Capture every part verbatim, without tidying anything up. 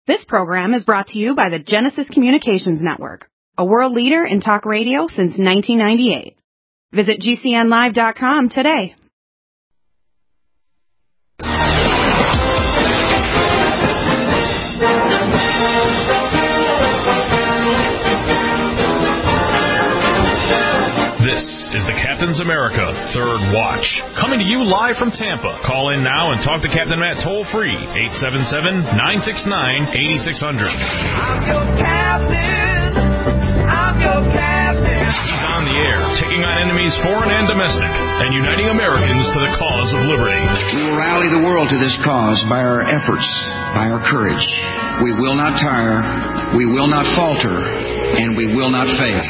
This program is brought to you by the Genesis Communications Network, a world leader in talk radio since nineteen ninety-eight. Visit G C N live dot com today. This is the Captain's America Third Watch, coming to you live from Tampa. Call in now and talk to Captain Matt toll-free, eight seven seven, nine six nine, eight six zero zero. I'm your captain. I'm your captain. He's on the air, taking on enemies foreign and domestic, and uniting Americans to the cause of liberty. We will rally the world to this cause by our efforts, by our courage. We will not tire, we will not falter, and we will not fail.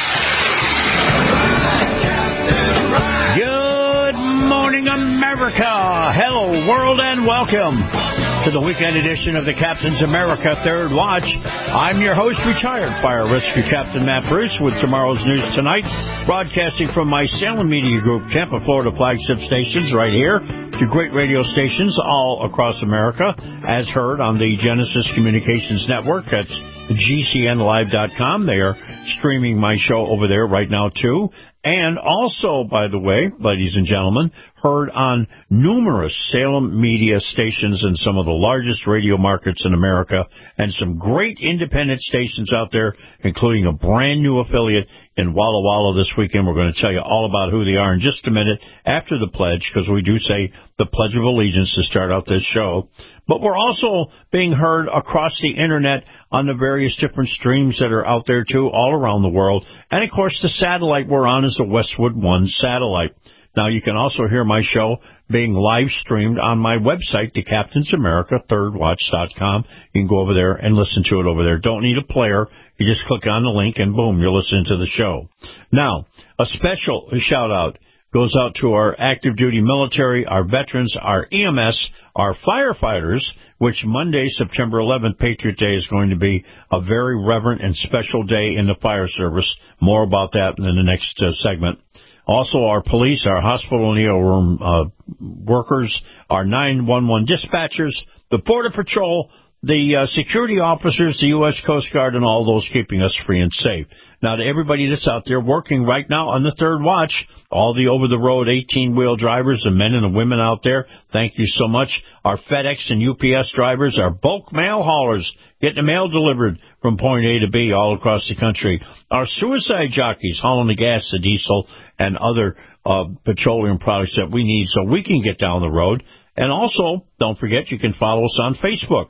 Good morning, America. Hello, world, and welcome to the weekend edition of the Captain's America Third Watch. I'm your host, retired Fire Rescue Captain Matt Bruce, with tomorrow's news tonight, broadcasting from my Salem Media Group, Tampa, Florida flagship stations right here to great radio stations all across America, as heard on the Genesis Communications Network. That's G C N live dot com. They are streaming my show over there right now, too. And also, by the way, ladies and gentlemen, heard on numerous Salem media stations in some of the largest radio markets in America, and some great independent stations out there, including a brand new affiliate in Walla Walla this weekend. We're going to tell you all about who they are in just a minute after the pledge, because we do say the Pledge of Allegiance to start out this show. But we're also being heard across the Internet on the various different streams that are out there, too, all around the world. And, of course, the satellite we're on is the Westwood One satellite. Now, you can also hear my show being live streamed on my website, the Captain's America Third Watch dot com. You can go over there and listen to it over there. Don't need a player. You just click on the link, and boom, you're listening to the show. Now, a special shout-out goes out to our active duty military, our veterans, our E M S, our firefighters, which Monday, September eleventh, Patriot Day, is going to be a very reverent and special day in the fire service. More about that in the next uh, segment. Also, our police, our hospital and E O room uh, workers, our nine one one dispatchers, the Border Patrol, the uh, security officers, the U S Coast Guard, and all those keeping us free and safe. Now, to everybody that's out there working right now on the Third Watch, all the over-the-road eighteen-wheel drivers, the men and the women out there, thank you so much. Our FedEx and U P S drivers, our bulk mail haulers, getting the mail delivered from point A to B all across the country. Our suicide jockeys hauling the gas, the diesel, and other uh, petroleum products that we need so we can get down the road. And also, don't forget, you can follow us on Facebook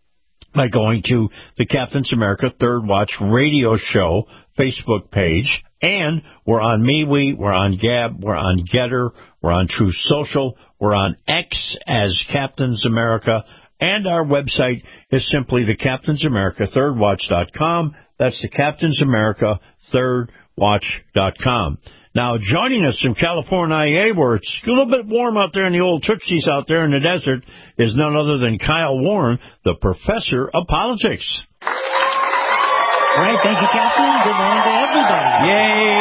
by going to the Captain's America Third Watch Radio Show Facebook page. And we're on MeWe, we're on Gab, we're on Getter, we're on True Social, we're on X as Captain's America, and our website is simply the Captain's America Third Watch dot com. That's the Captain's America Third Watch dot com. Now, joining us from California, where it's a little bit warm out there in the old Tootsies out there in the desert, is none other than Kyle Warren, the Professor of Politics. All right, thank you, Captain. Good morning to everybody.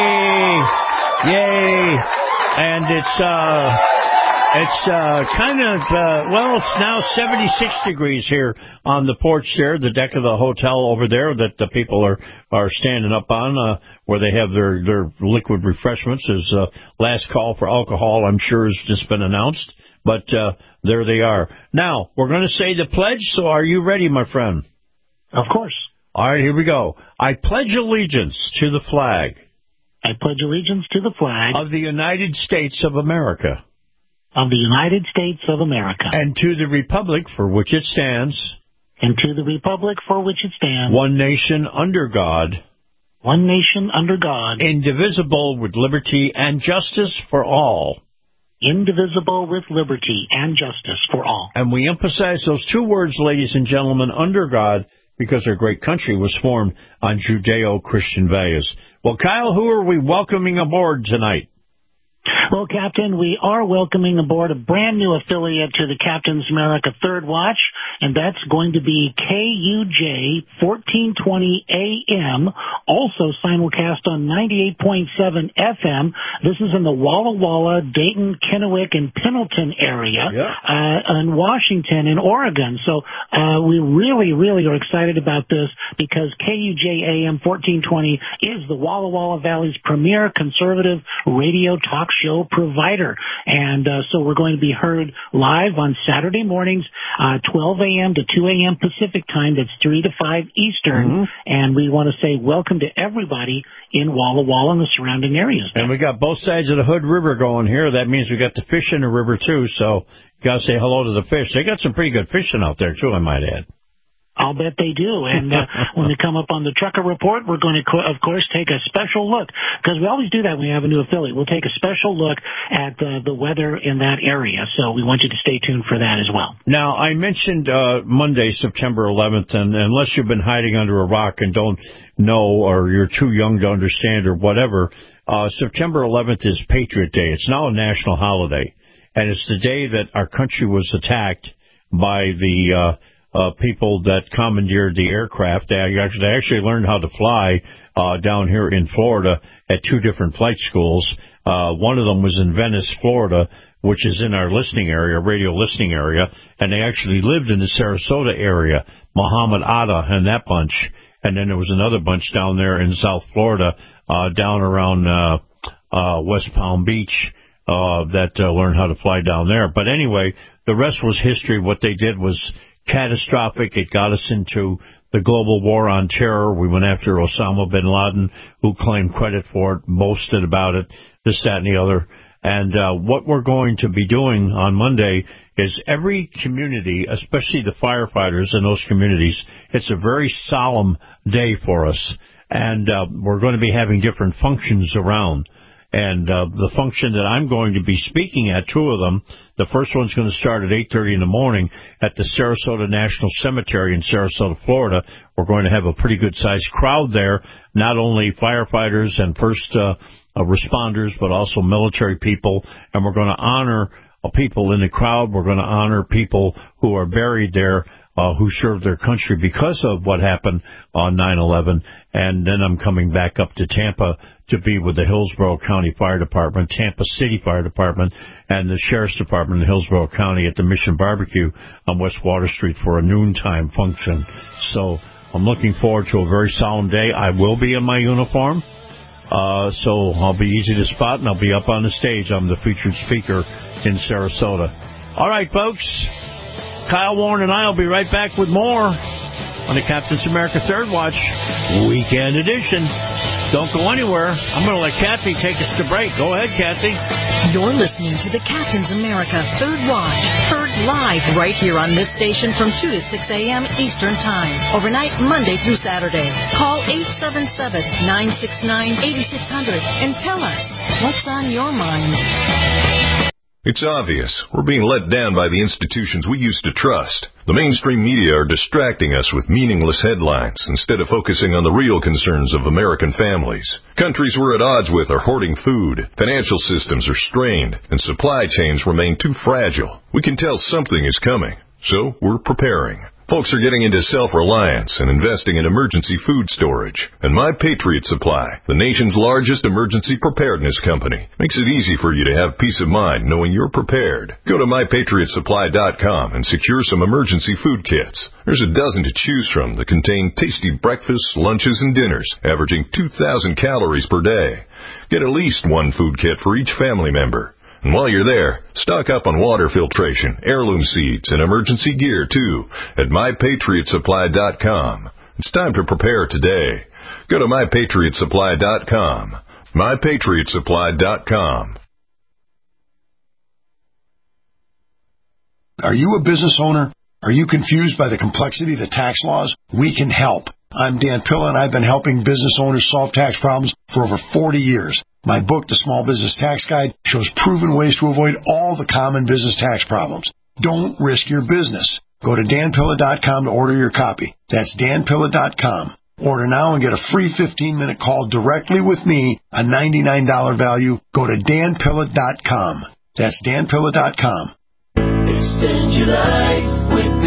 Yay! Yay! And it's, uh... It's uh, kind of, uh, well, it's now seventy-six degrees here on the porch there, the deck of the hotel over there that the people are, are standing up on, uh, where they have their, their liquid refreshments. As uh, last call for alcohol, I'm sure, has just been announced. But uh, there they are. Now, we're going to say the pledge, so are you ready, my friend? Of course. All right, here we go. I pledge allegiance to the flag. I pledge allegiance to the flag of the United States of America. Of the United States of America. And to the republic for which it stands. And to the republic for which it stands. One nation under God. One nation under God. Indivisible with liberty and justice for all. Indivisible with liberty and justice for all. And we emphasize those two words, ladies and gentlemen, under God, because our great country was formed on Judeo-Christian values. Well, Kyle, who are we welcoming aboard tonight? Well, Captain, we are welcoming aboard a brand new affiliate to the Captain's America Third Watch, and that's going to be K U J fourteen twenty A M, also simulcast on ninety-eight point seven F M. This is in the Walla Walla, Dayton, Kennewick, and Pendleton area, yep. uh, in Washington and Oregon. So uh, we really, really are excited about this because K U J A M fourteen twenty is the Walla Walla Valley's premier conservative radio talk show provider. And uh, so we're going to be heard live on Saturday mornings, uh, twelve a.m. to two a.m. Pacific time. That's three to five Eastern. Mm-hmm. And we want to say welcome to everybody in Walla Walla and the surrounding areas. And we got both sides of the Hood River going here. That means we got the fish in the river, too. So you got to say hello to the fish. They got some pretty good fishing out there, too, I might add. I'll bet they do. And uh, when we come up on the Trucker Report, we're going to, co- of course, take a special look, because we always do that when we have a new affiliate. We'll take a special look at uh, the weather in that area. So we want you to stay tuned for that as well. Now, I mentioned uh, Monday, September eleventh, and unless you've been hiding under a rock and don't know, or you're too young to understand or whatever, uh, September eleventh is Patriot Day. It's now a national holiday, and it's the day that our country was attacked by the uh Uh, people that commandeered the aircraft. They actually, they actually learned how to fly uh, down here in Florida at two different flight schools. Uh, one of them was in Venice, Florida, which is in our listening area, radio listening area, and they actually lived in the Sarasota area, Muhammad Atta and that bunch. And then there was another bunch down there in South Florida, uh, down around uh, uh, West Palm Beach, uh, that uh, learned how to fly down there. But anyway, the rest was history. What they did was catastrophic. It got us into the global war on terror. We went after Osama bin Laden, who claimed credit for it, boasted about it, this, that, and the other. And uh, what we're going to be doing on Monday is every community, especially the firefighters in those communities, it's a very solemn day for us. And uh, we're going to be having different functions around. And uh, the function that I'm going to be speaking at, two of them, the first one's going to start at eight thirty in the morning at the Sarasota National Cemetery in Sarasota, Florida. We're going to have a pretty good-sized crowd there, not only firefighters and first uh, uh, responders, but also military people. And we're going to honor uh, people in the crowd. We're going to honor people who are buried there, uh, who served their country because of what happened on nine eleven. And then I'm coming back up to Tampa to be with the Hillsborough County Fire Department, Tampa City Fire Department, and the Sheriff's Department in Hillsborough County at the Mission Barbecue on West Water Street for a noontime function. So I'm looking forward to a very solemn day. I will be in my uniform, uh, so I'll be easy to spot, and I'll be up on the stage. I'm the featured speaker in Sarasota. All right, folks. Kyle Warren and I will be right back with more on the Captain's America Third Watch Weekend Edition. Don't go anywhere. I'm going to let Kathy take us to break. Go ahead, Kathy. You're listening to the Captain's America Third Watch, heard live right here on this station from two to six a.m. Eastern Time, overnight Monday through Saturday. Call eight seven seven, nine six nine, eight six zero zero and tell us what's on your mind. It's obvious. We're being let down by the institutions we used to trust. The mainstream media are distracting us with meaningless headlines instead of focusing on the real concerns of American families. Countries we're at odds with are hoarding food, financial systems are strained, and supply chains remain too fragile. We can tell something is coming, so we're preparing. Folks are getting into self-reliance and investing in emergency food storage. And My Patriot Supply, the nation's largest emergency preparedness company, makes it easy for you to have peace of mind knowing you're prepared. Go to my patriot supply dot com and secure some emergency food kits. There's a dozen to choose from that contain tasty breakfasts, lunches, and dinners, averaging two thousand calories per day. Get at least one food kit for each family member. And while you're there, stock up on water filtration, heirloom seeds, and emergency gear, too, at my patriot supply dot com. It's time to prepare today. Go to my patriot supply dot com. my patriot supply dot com. Are you a business owner? Are you confused by the complexity of the tax laws? We can help. I'm Dan Pilla, and I've been helping business owners solve tax problems for over forty years. My book, The Small Business Tax Guide, shows proven ways to avoid all the common business tax problems. Don't risk your business. Go to dan pilla dot com to order your copy. That's dan pilla dot com. Order now and get a free fifteen-minute call directly with me, a ninety-nine dollars value. Go to dan pilla dot com. That's dan pilla dot com. Extend your life with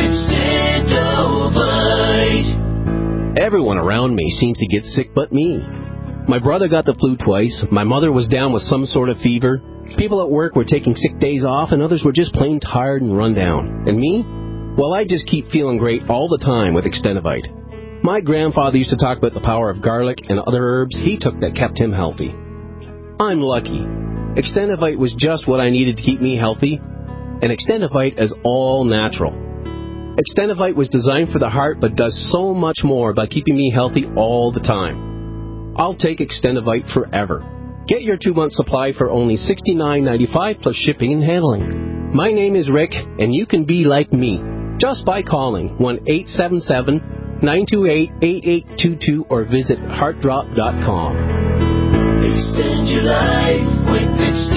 Extendovite. Everyone around me seems to get sick but me. My brother got the flu twice. My mother was down with some sort of fever. People at work were taking sick days off, and others were just plain tired and run down. And me? Well, I just keep feeling great all the time with Extendovite. My grandfather used to talk about the power of garlic and other herbs he took that kept him healthy. I'm lucky. Extendovite was just what I needed to keep me healthy, and Extendovite is all natural. Extendovite was designed for the heart but does so much more by keeping me healthy all the time. I'll take Extendovite forever. Get your two-month supply for only sixty-nine ninety-five plus shipping and handling. My name is Rick, and you can be like me just by calling one eight seven seven, nine two eight, eight eight two two or visit heart drop dot com. Extend your life with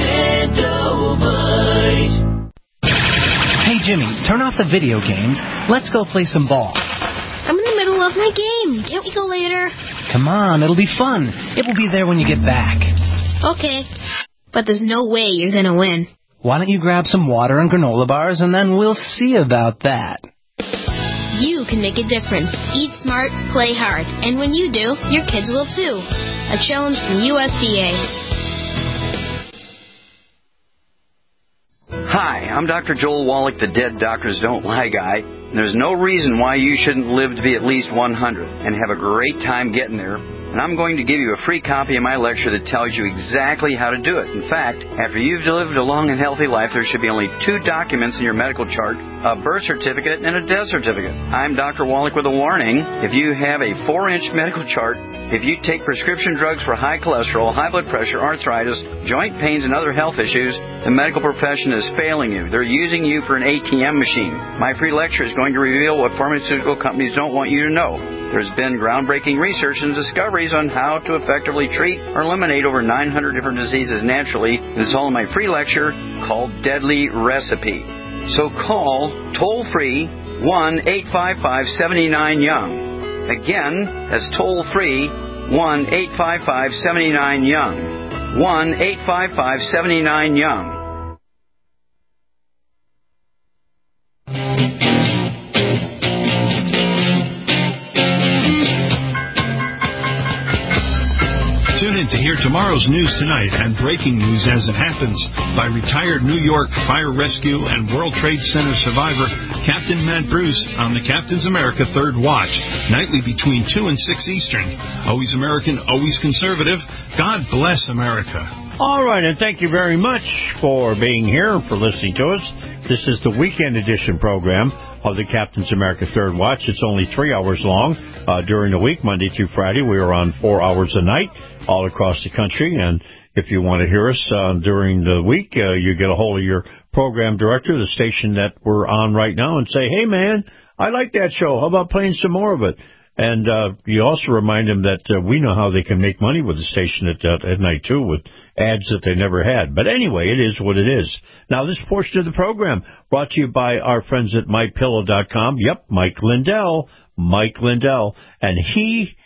Extendovite. Hey, Jimmy, turn off the video games. Let's go play some ball. I'm in the middle of my game. Can't we go later? Come on, it'll be fun. It will be there when you get back. Okay, but there's no way you're going to win. Why don't you grab some water and granola bars, and then we'll see about that. You can make a difference. Eat smart, play hard. And when you do, your kids will too. A challenge from U S D A. Hi, I'm Doctor Joel Wallach, the Dead Doctors Don't Lie guy. And there's no reason why you shouldn't live to be at least one hundred and have a great time getting there. And I'm going to give you a free copy of my lecture that tells you exactly how to do it. In fact, after you've lived a long and healthy life, there should be only two documents in your medical chart, a birth certificate and a death certificate. I'm Doctor Wallach with a warning. If you have a four-inch medical chart, if you take prescription drugs for high cholesterol, high blood pressure, arthritis, joint pains, and other health issues, the medical profession is failing you. They're using you for an A T M machine. My free lecture is going to reveal what pharmaceutical companies don't want you to know. There's been groundbreaking research and discoveries on how to effectively treat or eliminate over nine hundred different diseases naturally. It's all in my free lecture called Deadly Recipe. So call toll-free one eight five five, seven nine, young. Again, that's toll-free one eight five five, seven nine, young. one eight five five, seven nine, young. Tune in to hear tomorrow's news tonight and breaking news as it happens by retired New York Fire Rescue and World Trade Center survivor Captain Matt Bruce on the Captain's America Third Watch, nightly between two and six Eastern. Always American, always conservative. God bless America. All right, and thank you very much for being here, for listening to us. This is the weekend edition program of the Captain's America Third Watch. It's only three hours long uh, during the week, Monday through Friday. We are on four hours a night all across the country. And if you want to hear us uh, during the week, uh, you get a hold of your program director, the station that we're on right now, and say, hey, man, I like that show. How about playing some more of it? And uh, you also remind them that uh, we know how they can make money with the station at, uh, at night, too, with ads that they never had. But anyway, it is what it is. Now, this portion of the program brought to you by our friends at my pillow dot com. Yep, Mike Lindell, Mike Lindell. And he,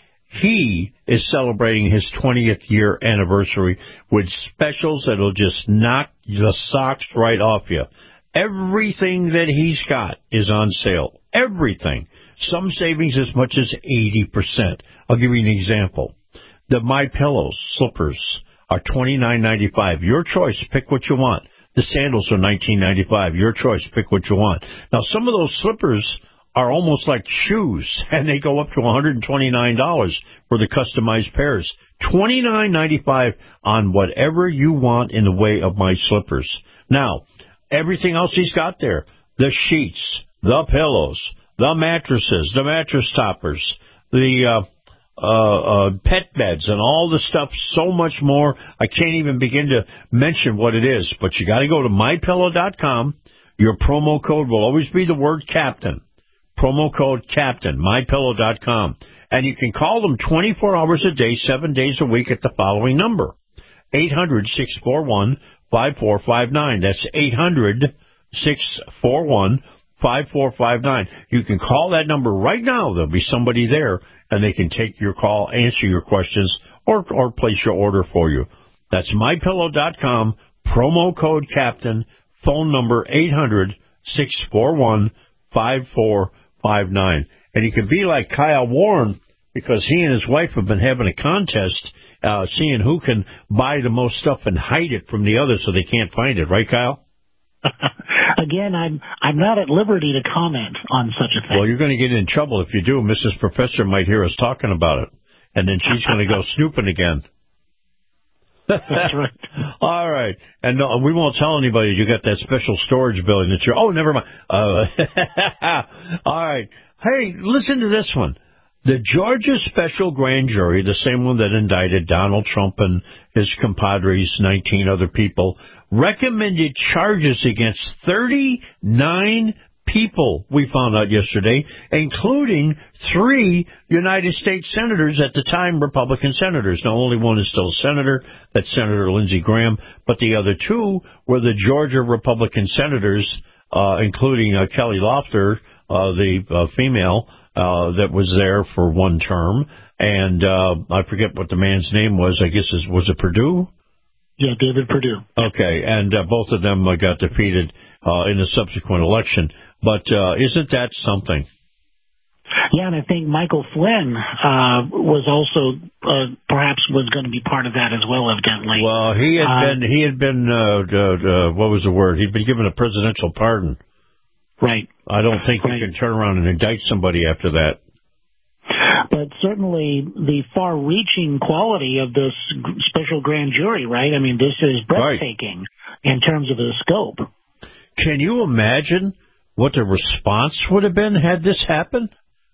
he is celebrating his twentieth year anniversary with specials that will just knock the socks right off you. Everything that he's got is on sale. Everything. Some savings as much as eighty percent. I'll give you an example. The MyPillow slippers are twenty-nine ninety-five. Your choice. Pick what you want. The sandals are nineteen ninety-five. Your choice. Pick what you want. Now, some of those slippers are almost like shoes, and they go up to one hundred twenty-nine dollars for the customized pairs. twenty-nine ninety-five on whatever you want in the way of my slippers. Now, everything else he's got there, the sheets, the pillows, the mattresses, the mattress toppers, the uh, uh, uh, pet beds, and all the stuff, so much more. I can't even begin to mention what it is, but you got to go to my pillow dot com. Your promo code will always be the word Captain. Promo code Captain, my pillow dot com. And you can call them twenty-four hours a day, seven days a week at the following number. eight hundred, six four one, five four five nine. That's eight hundred, six four one, five four five nine. You can call that number right now. There'll be somebody there, and they can take your call, answer your questions, or, or place your order for you. That's my pillow dot com, promo code CAPTAIN, phone number eight hundred, six four one, five four five nine. And you can be like Kyle Warren, because he and his wife have been having a contest, uh, seeing who can buy the most stuff and hide it from the other so they can't find it. Right, Kyle? Again, I'm I'm not at liberty to comment on such a thing. Well, you're going to get in trouble if you do. Missus Professor might hear us talking about it, and then she's going to go snooping again. That's right. All right. And no, we won't tell anybody you got that special storage building that you're... Oh, never mind. Uh, all right. Hey, listen to this one. The Georgia Special Grand Jury, the same one that indicted Donald Trump and his compadres, nineteen other people, recommended charges against thirty-nine people, we found out yesterday, including three United States senators, at the time Republican senators. Now, only one is still a senator, that's Senator Lindsey Graham, but the other two were the Georgia Republican senators, uh, including uh, Kelly Loeffler, uh, the uh, female uh, that was there for one term, and uh, I forget what the man's name was. I guess it was it Perdue? Yeah, David Perdue. Okay, and uh, both of them uh, got defeated uh, in the subsequent election. But uh, isn't that something? Yeah, and I think Michael Flynn uh, was also uh, perhaps was going to be part of that as well, evidently. Well, he had uh, been he had been uh, uh, what was the word? He'd been given a presidential pardon. Right. I don't think right. you can turn around and indict somebody after that. But certainly the far-reaching quality of this special grand jury, right? I mean, this is breathtaking right. in terms of the scope. Can you imagine what the response would have been had this happen?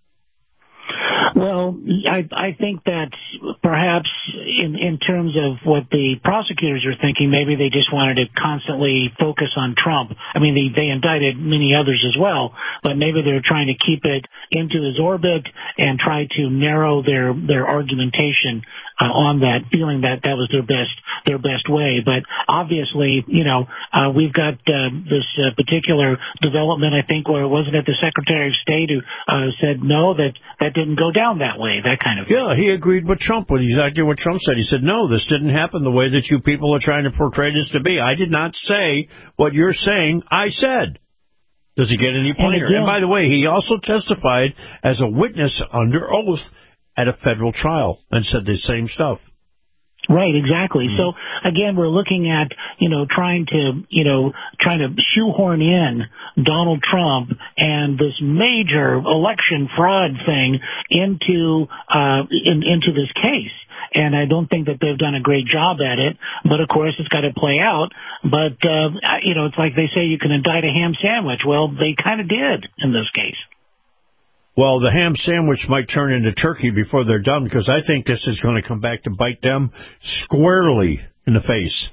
Well, I, I think that perhaps in, in terms of what the prosecutors are thinking, maybe they just wanted to constantly focus on Trump. I mean, they, they indicted many others as well, but maybe they're trying to keep it into his orbit and try to narrow their, their argumentation uh, on that, feeling that that was their best their best way. But obviously, you know, uh, we've got uh, this uh, particular development, I think, where it wasn't it the Secretary of State who uh, said no, that that didn't go down that way, that kind of thing. Yeah, he agreed with Trump with exactly what Trump said. He said, no, this didn't happen the way that you people are trying to portray this to be. I did not say what you're saying I said. Does he get any plainer? And, and by the way, he also testified as a witness under oath at a federal trial and said the same stuff. Right, exactly. Mm-hmm. So again, we're looking at, you know, trying to, you know, trying to shoehorn in Donald Trump and this major election fraud thing into, uh, in, into this case. And I don't think that they've done a great job at it, but of course it's got to play out. But, uh, you know, it's like they say you can indict a ham sandwich. Well, they kind of did in this case. Well, the ham sandwich might turn into turkey before they're done, because I think this is going to come back to bite them squarely in the face.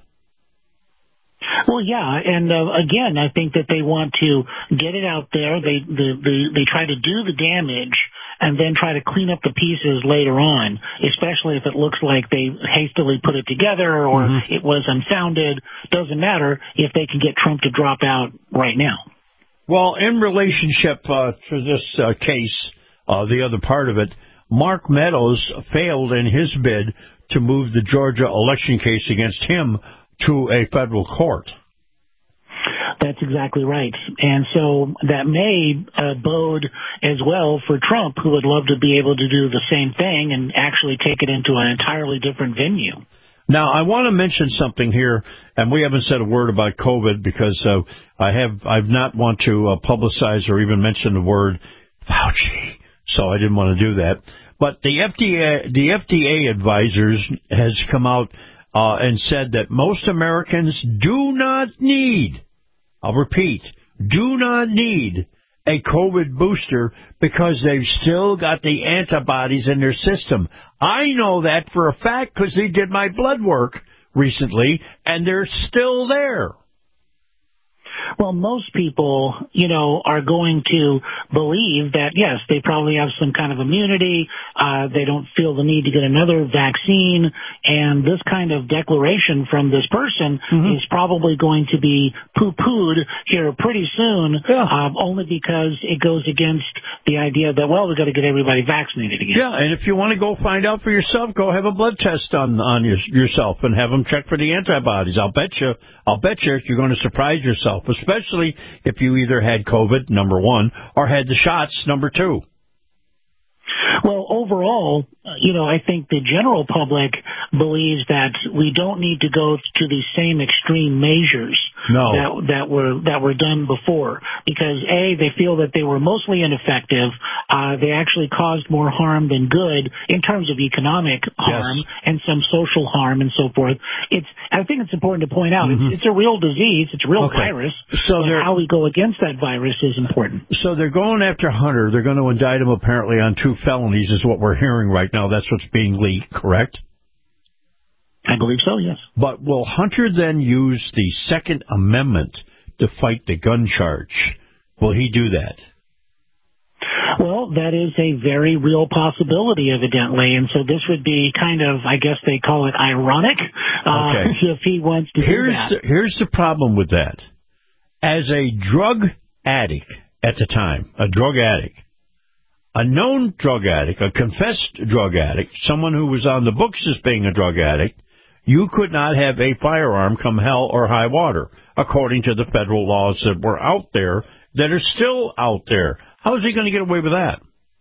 Well, yeah, and uh, again, I think that they want to get it out there. They, they, they, they try to do the damage and then try to clean up the pieces later on, especially if it looks like they hastily put it together or mm-hmm. it was unfounded. Doesn't matter if they can get Trump to drop out right now. Well, in relationship uh, to this uh, case, uh, the other part of it, Mark Meadows failed in his bid to move the Georgia election case against him to a federal court. That's exactly right. And so that may uh, bode as well for Trump, who would love to be able to do the same thing and actually take it into an entirely different venue. Now, I want to mention something here, and we haven't said a word about COVID because uh, I have I've not want to uh, publicize or even mention the word Fauci, so I didn't want to do that. But the F D A, the F D A advisors has come out uh, and said that most Americans do not need, I'll repeat, do not need a COVID booster because they've still got the antibodies in their system. I know that for a fact because they did my blood work recently, and they're still there. Well, most people, you know, are going to believe that, yes, they probably have some kind of immunity. Uh, they don't feel the need to get another vaccine. And this kind of declaration from this person mm-hmm. is probably going to be poo-pooed here pretty soon, yeah. um, only because it goes against the idea that, well, we've got to get everybody vaccinated again. Yeah, and if you want to go find out for yourself, go have a blood test on, on your, yourself and have them check for the antibodies. I'll bet you, I'll bet you you're going to surprise yourself, especially if you either had COVID, number one, or had the shots, number two. Well, overall, you know, I think the general public believes that we don't need to go to the same extreme measures no. that that were that were done before, because A, they feel that they were mostly ineffective. Uh, they actually caused more harm than good in terms of economic harm yes. and some social harm and so forth. It's I think it's important to point out mm-hmm. it's, it's a real disease, it's a real okay. virus. So and how we go against that virus is important. So they're going after Hunter. They're going to indict him apparently on two felonies, is what we're hearing right now. That's what's being leaked, correct? I believe so, yes. But will Hunter then use the Second Amendment to fight the gun charge? Will he do that? Well, that is a very real possibility, evidently, and so this would be kind of, I guess they call it ironic, uh, okay. if he wants to here's do that. The, here's the problem with that. As a drug addict at the time, a drug addict, a known drug addict, a confessed drug addict, someone who was on the books as being a drug addict, you could not have a firearm come hell or high water, according to the federal laws that were out there, that are still out there. How is he going to get away with that?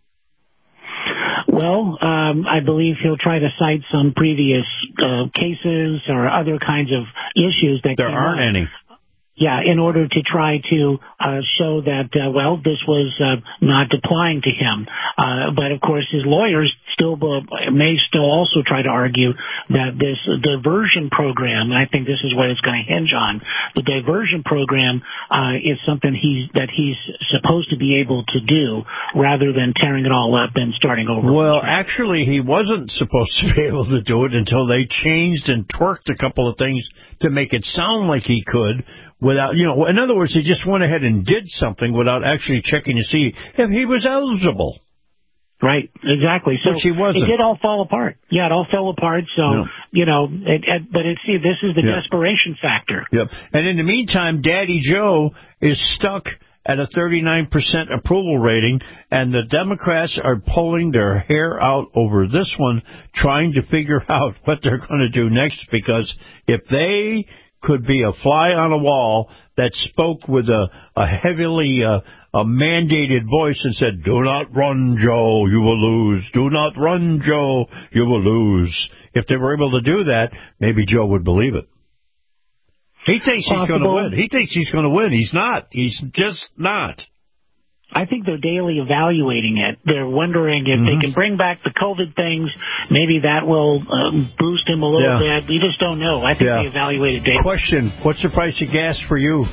Well, um, I believe he'll try to cite some previous uh, cases or other kinds of issues that there came aren't up. any. Yeah, in order to try to uh, show that, uh, well, this was uh, not applying to him. Uh, but, of course, his lawyers still uh, may still also try to argue that this diversion program, and I think this is what it's going to hinge on, the diversion program uh, is something he's, that he's supposed to be able to do rather than tearing it all up and starting over. Well, actually, he wasn't supposed to be able to do it until they changed and twerked a couple of things to make it sound like he could. Without, you know, in other words, he just went ahead and did something without actually checking to see if he was eligible. Right, exactly. So Which he wasn't. It did all fall apart. Yeah, it all fell apart. So, no. you know, it, it, but it, see, this is the yep. desperation factor. Yep. And in the meantime, Daddy Joe is stuck at a thirty-nine percent approval rating, and the Democrats are pulling their hair out over this one, trying to figure out what they're going to do next, because if they could be a fly on a wall that spoke with a, a heavily uh, a mandated voice and said, "Do not run, Joe, you will lose. Do not run, Joe, you will lose." If they were able to do that, maybe Joe would believe it. He thinks Possible. he's going to win. He thinks he's going to win. He's not. He's just not. I think they're daily evaluating it. They're wondering if mm-hmm. they can bring back the COVID things. Maybe that will um, boost him a little yeah. bit. We just don't know. I think yeah. they evaluate it daily. Question, what's the price of gas for you?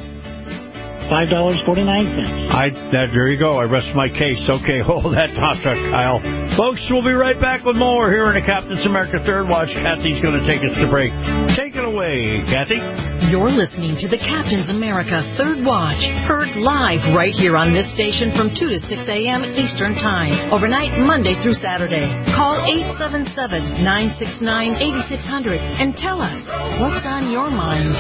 five dollars and forty-nine cents. I, that, there you go. I rest my case. Okay, hold that thought, Kyle. Folks, we'll be right back with more here in the Captain's America Third Watch. Kathy's going to take us to break. Take it away, Kathy. You're listening to the Captain's America Third Watch, heard live right here on this station from two to six a.m. Eastern Time, overnight Monday through Saturday. Call eight seven seven, nine six nine, eight six zero zero and tell us what's on your mind.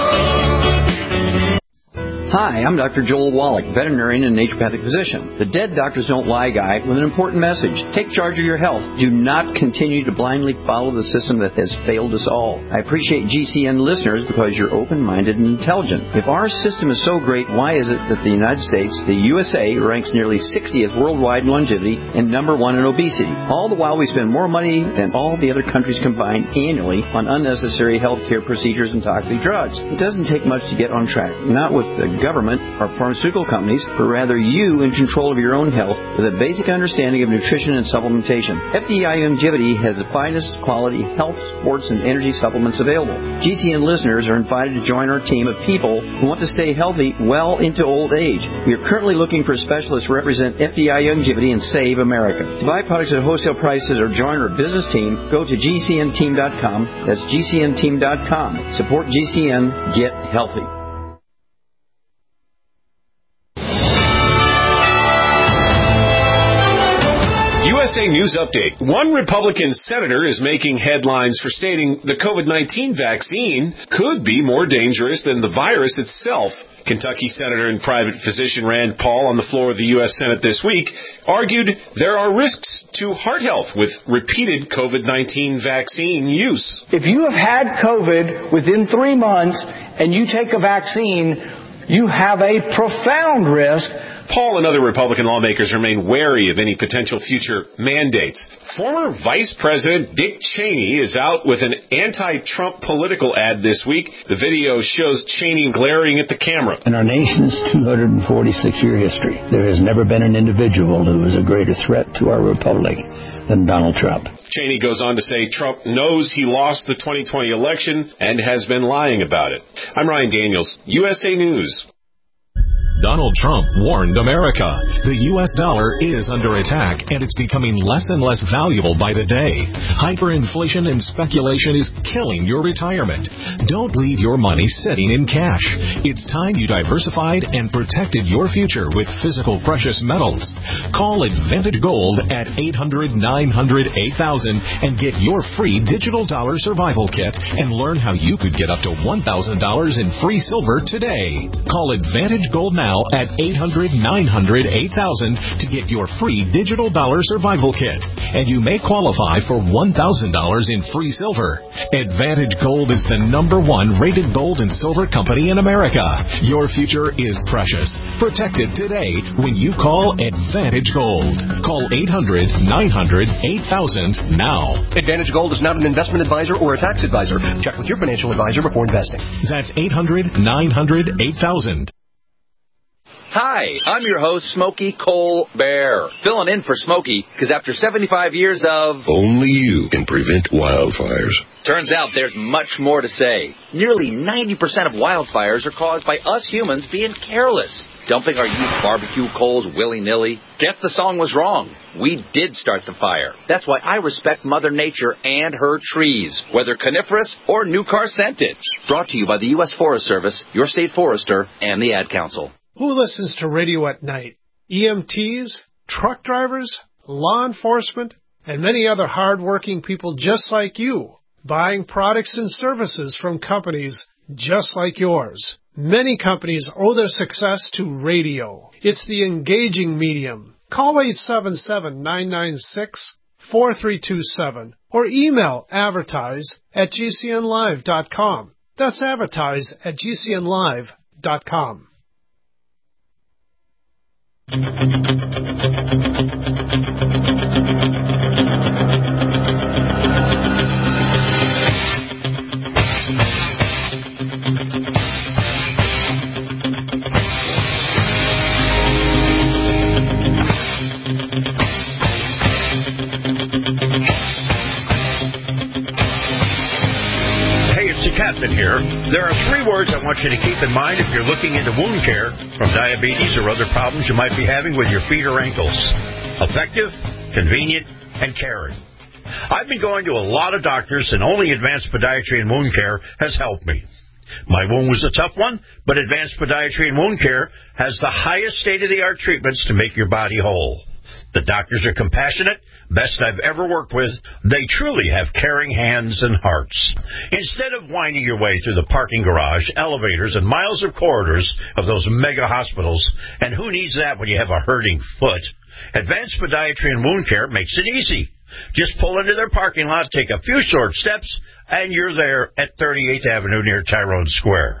Hi, I'm Doctor Joel Wallach, veterinarian and naturopathic physician, the Dead Doctors Don't Lie guy with an important message. Take charge of your health. Do not continue to blindly follow the system that has failed us all. I appreciate G C N listeners because you're open-minded and intelligent. If our system is so great, why is it that the United States, the U S A, ranks nearly sixtieth worldwide in longevity and number one in obesity? All the while we spend more money than all the other countries combined annually on unnecessary health care procedures and toxic drugs. It doesn't take much to get on track. Not with the government or pharmaceutical companies, but rather you in control of your own health with a basic understanding of nutrition and supplementation. F D I Longevity has the finest quality health, sports, and energy supplements available. G C N listeners are invited to join our team of people who want to stay healthy well into old age. We are currently looking for specialists to represent F D I Longevity and Save America. To buy products at wholesale prices or join our business team, go to G C N team dot com. That's G C N team dot com. Support G C N. Get healthy. S A News Update. One Republican senator is making headlines for stating the COVID nineteen vaccine could be more dangerous than the virus itself. Kentucky Senator and private physician Rand Paul on the floor of the U S Senate this week argued there are risks to heart health with repeated COVID nineteen vaccine use. If you have had COVID within three months and you take a vaccine, you have a profound risk. Paul and other Republican lawmakers remain wary of any potential future mandates. Former Vice President Dick Cheney is out with an anti-Trump political ad this week. The video shows Cheney glaring at the camera. In our nation's two hundred forty-six year history, there has never been an individual who is a greater threat to our republic than Donald Trump. Cheney goes on to say Trump knows he lost the twenty twenty election and has been lying about it. I'm Ryan Daniels, U S A News. Donald Trump warned America. The U S dollar is under attack, and it's becoming less and less valuable by the day. Hyperinflation and speculation is killing your retirement. Don't leave your money sitting in cash. It's time you diversified and protected your future with physical precious metals. Call Advantage Gold at eight hundred, nine hundred, eight thousand and get your free digital dollar survival kit and learn how you could get up to one thousand dollars in free silver today. Call Advantage Gold now at eight hundred, nine hundred, eight thousand to get your free digital dollar survival kit. And you may qualify for one thousand dollars in free silver. Advantage Gold is the number one rated gold and silver company in America. Your future is precious. Protect it today when you call Advantage Gold. Call eight hundred, nine hundred, eight thousand now. Advantage Gold is not an investment advisor or a tax advisor. Check with your financial advisor before investing. That's eight hundred, nine hundred, eight thousand. Hi, I'm your host, Smokey Cole Bear, filling in for Smokey, because after seventy-five years of... Only you can prevent wildfires. Turns out there's much more to say. Nearly ninety percent of wildfires are caused by us humans being careless, dumping our used barbecue coals willy-nilly. Guess the song was wrong. We did start the fire. That's why I respect Mother Nature and her trees, whether coniferous or new car scented. Brought to you by the U S Forest Service, your state forester, and the Ad Council. Who listens to radio at night? E M Ts, truck drivers, law enforcement, and many other hard-working people just like you, buying products and services from companies just like yours. Many companies owe their success to radio. It's the engaging medium. Call eight seven seven, nine nine six, four three two seven or email advertise at g c n live dot com. That's advertise at g c n live dot com. Captain here. There are three words I want you to keep in mind if you're looking into wound care from diabetes or other problems you might be having with your feet or ankles. Effective, convenient, and caring. I've been going to a lot of doctors, and only Advanced Podiatry and Wound Care has helped me. My wound was a tough one, but Advanced Podiatry and Wound Care has the highest state-of-the-art treatments to make your body whole. The doctors are compassionate, best I've ever worked with. They truly have caring hands and hearts. Instead of winding your way through the parking garage, elevators, and miles of corridors of those mega hospitals, and who needs that when you have a hurting foot, Advanced Podiatry and Wound Care makes it easy. Just pull into their parking lot, take a few short steps, and you're there at thirty-eighth Avenue near Tyrone Square.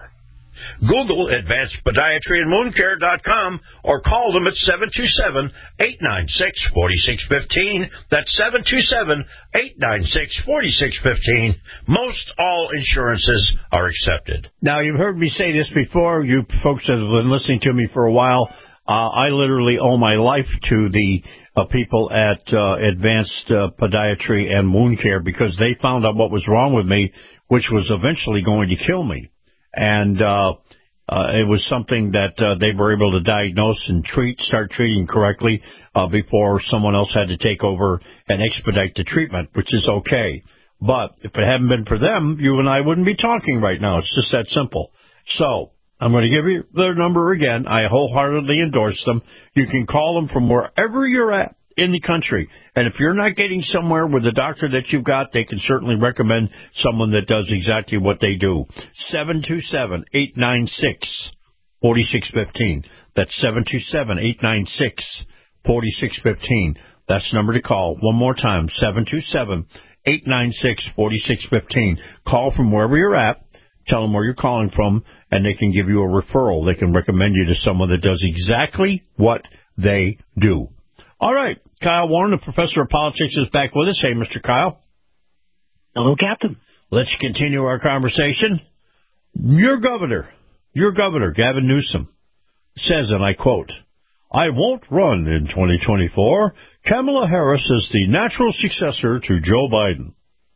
Google Advanced Podiatry and Wound Care dot com or call them at seven two seven, eight nine six, four six one five. That's seven two seven, eight nine six, four six one five. Most all insurances are accepted. Now, you've heard me say this before. You folks that have been listening to me for a while. Uh, I literally owe my life to the uh, people at uh, Advanced uh, Podiatry and Wound Care because they found out what was wrong with me, which was eventually going to kill me. And uh, uh, it was something that uh, they were able to diagnose and treat, start treating correctly uh, before someone else had to take over and expedite the treatment, which is okay. But if it hadn't been for them, you and I wouldn't be talking right now. It's just that simple. So I'm going to give you their number again. I wholeheartedly endorse them. You can call them from wherever you're at in the country. And if you're not getting somewhere with the doctor that you've got, they can certainly recommend someone that does exactly what they do. seven two seven, eight nine six, four six one five. That's seven two seven, eight nine six, four six one five. That's the number to call. One more time, seven two seven, eight nine six, four six one five. Call from wherever you're at. Tell them where you're calling from, and they can give you a referral. They can recommend you to someone that does exactly what they do. All right. Kyle Warren, the professor of politics, is back with us. Hey, Mister Kyle. Hello, Captain. Let's continue our conversation. Your governor, your governor, Gavin Newsom, says, and I quote, "I won't run in twenty twenty-four. Kamala Harris is the natural successor to Joe Biden."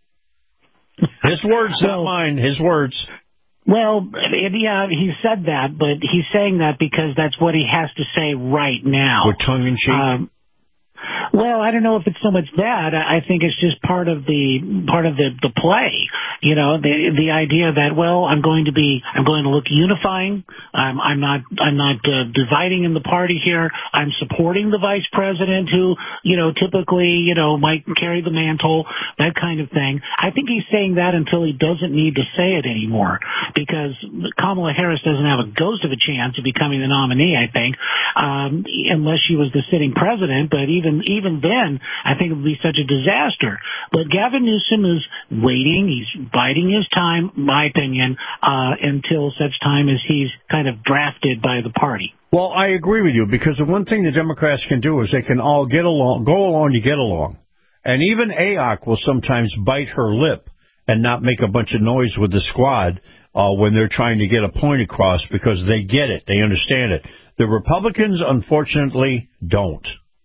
His words, not mine, his words. Well, yeah, he said that, but he's saying that because that's what he has to say right now. With tongue in cheek? Um, well, I don't know if it's so much that. I think it's just part of the part of the, the play. You know, the the idea that, well, I'm going to be I'm going to look unifying. I'm I'm not I'm not uh, dividing in the party here. I'm supporting the vice president who, you know, typically, you know, might carry the mantle, that kind of thing. I think he's saying that until he doesn't need to say it anymore, because Kamala Harris doesn't have a ghost of a chance of becoming the nominee, I think, um, unless she was the sitting president. But even Even then, I think it would be such a disaster. But Gavin Newsom is waiting. He's biding his time, my opinion, uh, until such time as he's kind of drafted by the party. Well, I agree with you, because the one thing the Democrats can do is they can all get along, go along to get along. And even A O C will sometimes bite her lip and not make a bunch of noise with the squad uh, when they're trying to get a point across, because they get it. They understand it. The Republicans, unfortunately, don't.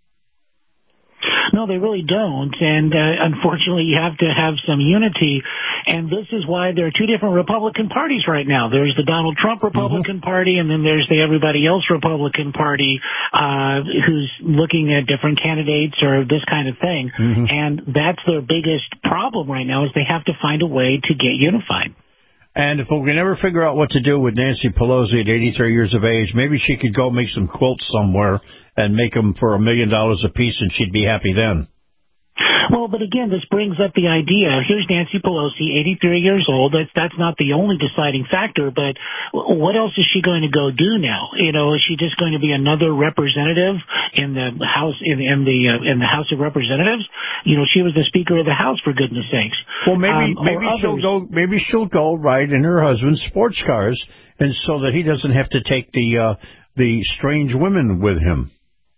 No, they really don't, and uh, unfortunately you have to have some unity, and this is why there are two different Republican parties right now. There's the Donald Trump Republican mm-hmm. Party, and then there's the everybody else Republican Party uh, who's looking at different candidates or this kind of thing, mm-hmm. and that's their biggest problem right now, is they have to find a way to get unified. And if we can ever figure out what to do with Nancy Pelosi at eighty-three years of age, maybe she could go make some quilts somewhere and make them for a million dollars a piece, and she'd be happy then. Well, but again, this brings up the idea. Here's Nancy Pelosi, eighty-three years old. That's that's not the only deciding factor, but what else is she going to go do now? You know, is she just going to be another representative in the House in, in the uh, in the House of Representatives? You know, she was the Speaker of the House, for goodness sakes. Well, maybe um, maybe she'll go maybe she'll go ride in her husband's sports cars, and so that he doesn't have to take the uh, the strange women with him.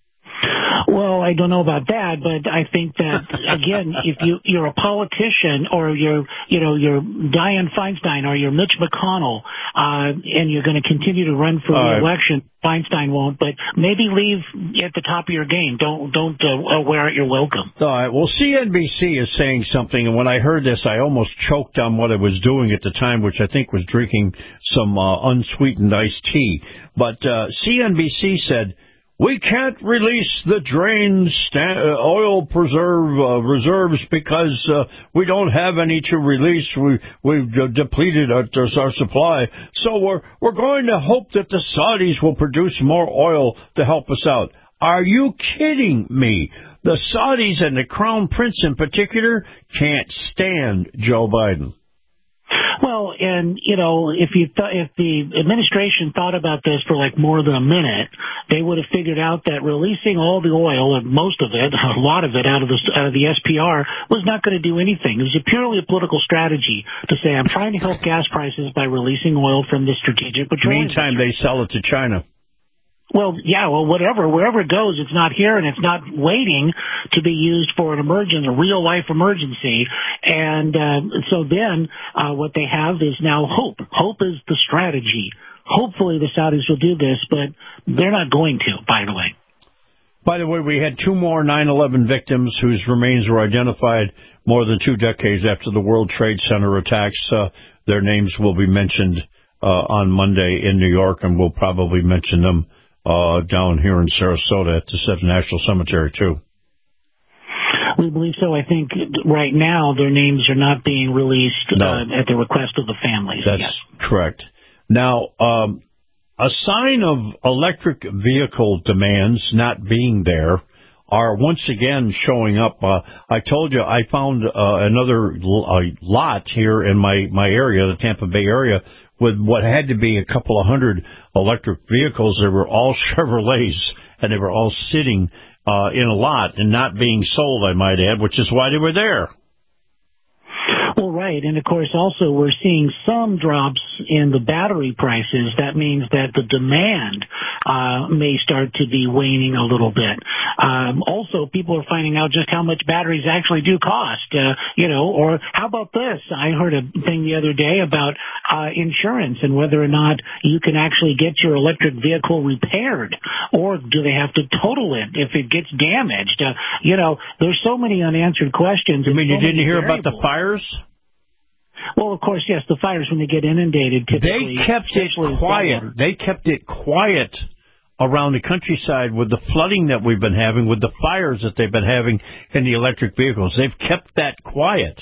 Well, I don't know about that, but I think that, again, if you, you're a politician, or you're, you know, you're Dianne Feinstein or you're Mitch McConnell, uh, and you're going to continue to run for All re-election, right. Feinstein won't, but maybe leave at the top of your game. Don't don't uh, wear out your welcome. All right. Well, C N B C is saying something, and when I heard this, I almost choked on what I was doing at the time, which I think was drinking some uh, unsweetened iced tea. But uh, C N B C said, "We can't release the drained sta- oil preserve uh, reserves because uh, we don't have any to release. We, we've uh, depleted our, our supply. So we're we're going to hope that the Saudis will produce more oil to help us out." Are you kidding me? The Saudis, and the Crown Prince in particular, can't stand Joe Biden. Well, and, you know, if you th- if the administration thought about this for like more than a minute, they would have figured out that releasing all the oil, and most of it, a lot of it out of the, out of the S P R, was not going to do anything. It was a purely a political strategy to say, I'm trying to help gas prices by releasing oil from the strategic petroleum. Meantime, they sell it to China. Well, yeah, well, whatever, wherever it goes, it's not here, and it's not waiting to be used for an emergency, a real-life emergency. And uh, so then uh, what they have is now hope. Hope is the strategy. Hopefully the Saudis will do this, but they're not going to, by the way. By the way, we had two more nine eleven victims whose remains were identified more than two decades after the World Trade Center attacks. Uh, their names will be mentioned uh, on Monday in New York, and we'll probably mention them Uh, down here in Sarasota at the National Cemetery, too. We believe so. I think right now their names are not being released no. uh, at the request of the families. That's yes. correct. Now, um, a sign of electric vehicle demands not being there are once again showing up. Uh, I told you I found uh, another l- uh, lot here in my, my area, the Tampa Bay area, with what had to be a couple of hundred electric vehicles. They were all Chevrolets, and they were all sitting uh, in a lot and not being sold, I might add, which is why they were there. Well, right. And, of course, also we're seeing some drops in the battery prices. That means that the demand uh, may start to be waning a little bit. Um, also, people are finding out just how much batteries actually do cost, uh, you know, or how about this? I heard a thing the other day about uh, insurance and whether or not you can actually get your electric vehicle repaired, or do they have to total it if it gets damaged? Uh, you know, there's so many unanswered questions. You mean so you didn't hear variables. about the fires? Well, of course, yes, the fires when they get inundated typically. They kept it quiet. They kept it quiet around the countryside with the flooding that we've been having, with the fires that they've been having in the electric vehicles. They've kept that quiet.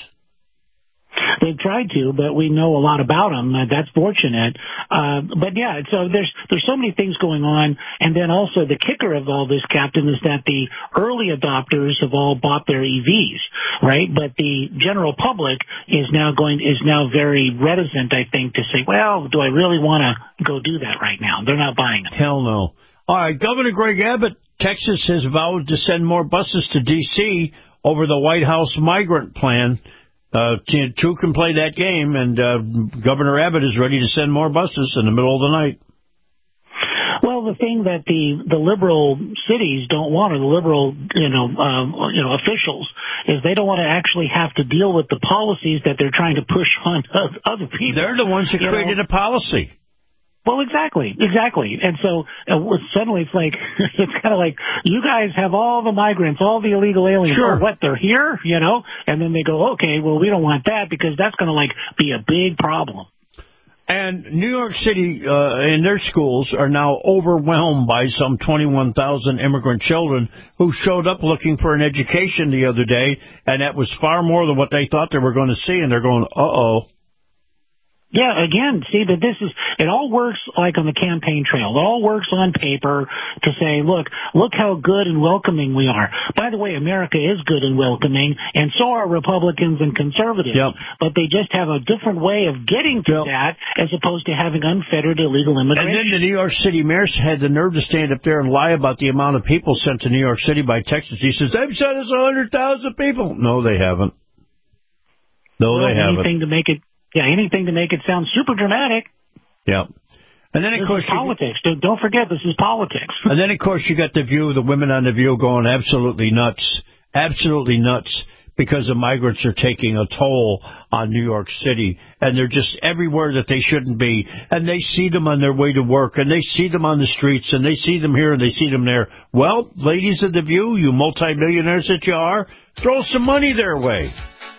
They've tried to, but we know a lot about them. Uh, that's fortunate. Uh, but yeah, so there's there's so many things going on, and then also the kicker of all this, Captain, is that the early adopters have all bought their E Vs, right? But the general public is now going is now very reticent, I think, to say, well, do I really want to go do that right now? They're not buying them. Hell no. All right, Governor Greg Abbott, Texas has vowed to send more buses to D C over the White House migrant plan. Uh, two can play that game, and uh, Governor Abbott is ready to send more buses in the middle of the night. Well, the thing that the the liberal cities don't want, or the liberal, you know, um, you know, officials, is they don't want to actually have to deal with the policies that they're trying to push on other people. They're the ones that you created know? a policy. Well, exactly, exactly. And so uh, suddenly it's like, it's kind of like, you guys have all the migrants, all the illegal aliens. Sure. Oh, what, they're here, you know? And then they go, okay, well, we don't want that because that's going to, like, be a big problem. And New York City, uh, in their schools, are now overwhelmed by some twenty-one thousand immigrant children who showed up looking for an education the other day, and that was far more than what they thought they were going to see, and they're going, uh-oh. Yeah, again, see, that this is, it all works like on the campaign trail. It all works on paper to say, look, look how good and welcoming we are. By the way, America is good and welcoming, and so are Republicans and conservatives. Yep. But they just have a different way of getting to yep. that as opposed to having unfettered illegal immigration. And then the New York City mayor had the nerve to stand up there and lie about the amount of people sent to New York City by Texas. He says, they've sent us one hundred thousand people. No, they haven't. No, well, they haven't. Anything to make it Yeah, anything to make it sound super dramatic. Yeah. And then, of this course, is politics. You, don't forget, this is politics. And then, of course, you got the View, the women on the View going absolutely nuts, absolutely nuts, because the migrants are taking a toll on New York City, and they're just everywhere that they shouldn't be. And they see them on their way to work, and they see them on the streets, and they see them here, and they see them there. Well, ladies of the View, you multimillionaires that you are, throw some money their way.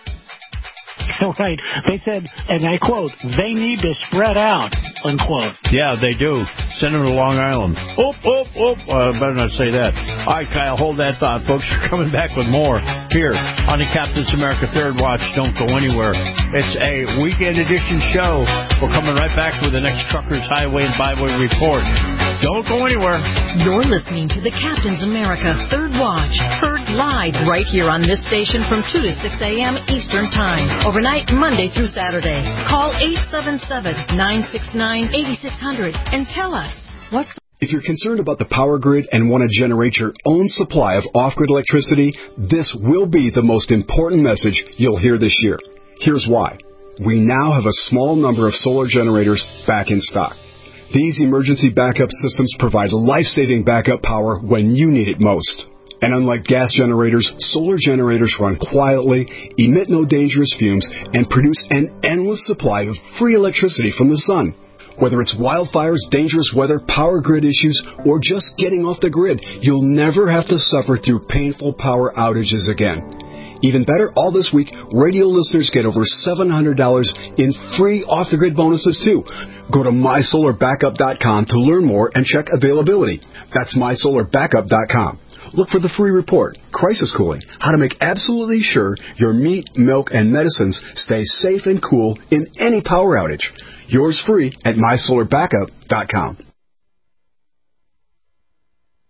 Right. They said, and I quote, they need to spread out, unquote. Yeah, they do. Send them to Long Island. Oop, oop, oop. Uh, better not say that. All right, Kyle, hold that thought, folks. We're coming back with more here on the Captain's America Third Watch. Don't go anywhere. It's a weekend edition show. We're coming right back with the next Truckers Highway and Byway Report. Don't go anywhere. You're listening to the Captain's America Third Watch, heard live right here on this station from two to six a.m. Eastern Time. Overnight, Monday through Saturday. Call eight seven seven, nine six nine, eight six zero zero and tell us what's... If you're concerned about the power grid and want to generate your own supply of off-grid electricity, this will be the most important message you'll hear this year. Here's why. We now have a small number of solar generators back in stock. These emergency backup systems provide life-saving backup power when you need it most. And unlike gas generators, solar generators run quietly, emit no dangerous fumes, and produce an endless supply of free electricity from the sun. Whether it's wildfires, dangerous weather, power grid issues, or just getting off the grid, you'll never have to suffer through painful power outages again. Even better, all this week, radio listeners get over seven hundred dollars in free off-the-grid bonuses, too. Go to my solar backup dot com to learn more and check availability. That's my solar backup dot com. Look for the free report, Crisis Cooling, how to make absolutely sure your meat, milk, and medicines stay safe and cool in any power outage. Yours free at my solar backup dot com.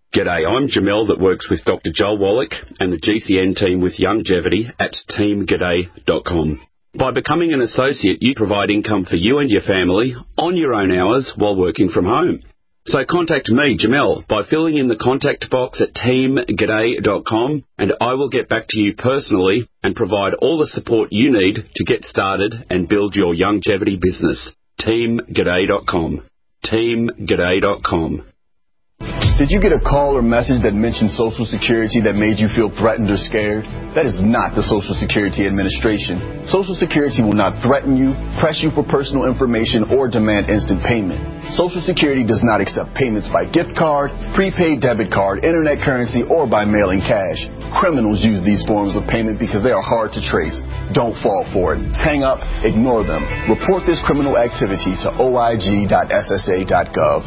G'day, I'm Jamel that works with Doctor Joel Wallach and the G C N team with Longevity at team g'day dot com. By becoming an associate, you provide income for you and your family on your own hours while working from home. So contact me, Jamel, by filling in the contact box at team g'day dot com, and I will get back to you personally and provide all the support you need to get started and build your longevity business. team g'day dot com. team g'day dot com. Did you get a call or message that mentioned Social Security that made you feel threatened or scared? That is not the Social Security Administration. Social Security will not threaten you, press you for personal information, or demand instant payment. Social Security does not accept payments by gift card, prepaid debit card, internet currency, or by mailing cash. Criminals use these forms of payment because they are hard to trace. Don't fall for it. Hang up, ignore them. Report this criminal activity to O I G dot S S A dot gov.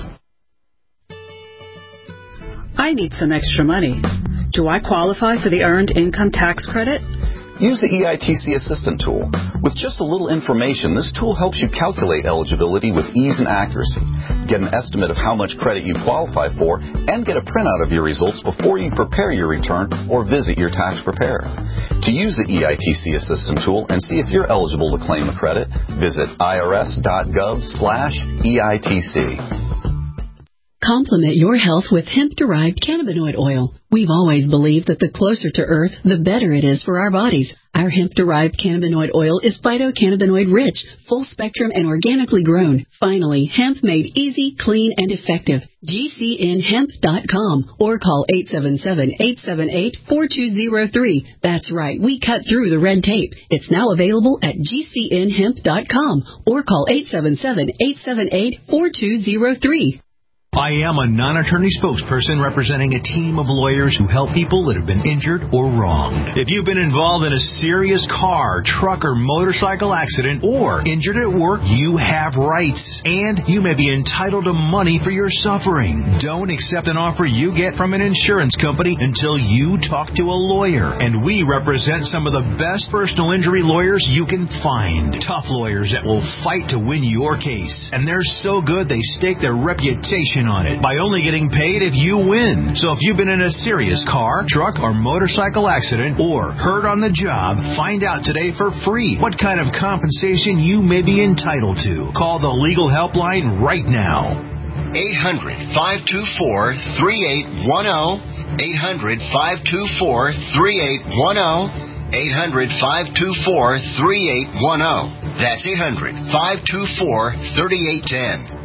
I need some extra money. Do I qualify for the Earned Income Tax Credit? Use the E I T C Assistant tool. With just a little information, this tool helps you calculate eligibility with ease and accuracy. Get an estimate of how much credit you qualify for and get a printout of your results before you prepare your return or visit your tax preparer. To use the E I T C Assistant tool and see if you're eligible to claim a credit, visit irs.gov slash EITC. Complement your health with hemp-derived cannabinoid oil. We've always believed that the closer to Earth, the better it is for our bodies. Our hemp-derived cannabinoid oil is phytocannabinoid-rich, full-spectrum, and organically grown. Finally, hemp made easy, clean, and effective. G C N hemp dot com or call eight seven seven, eight seven eight, four two zero three. That's right, we cut through the red tape. It's now available at G C N hemp dot com or call eight seven seven, eight seven eight, four two zero three. I am a non-attorney spokesperson representing a team of lawyers who help people that have been injured or wronged. If you've been involved in a serious car, truck, or motorcycle accident or injured at work, you have rights, and you may be entitled to money for your suffering. Don't accept an offer you get from an insurance company until you talk to a lawyer, and we represent some of the best personal injury lawyers you can find. Tough lawyers that will fight to win your case, and they're so good they stake their reputation on it by only getting paid if you win. So if you've been in a serious car, truck, or motorcycle accident or hurt on the job, find out today for free what kind of compensation you may be entitled to. Call the legal helpline right now. eight hundred, five two four, three eight one zero. eight hundred, five two four, three eight one zero. eight hundred, five two four, three eight one zero. That's eight hundred, five two four, three eight one zero.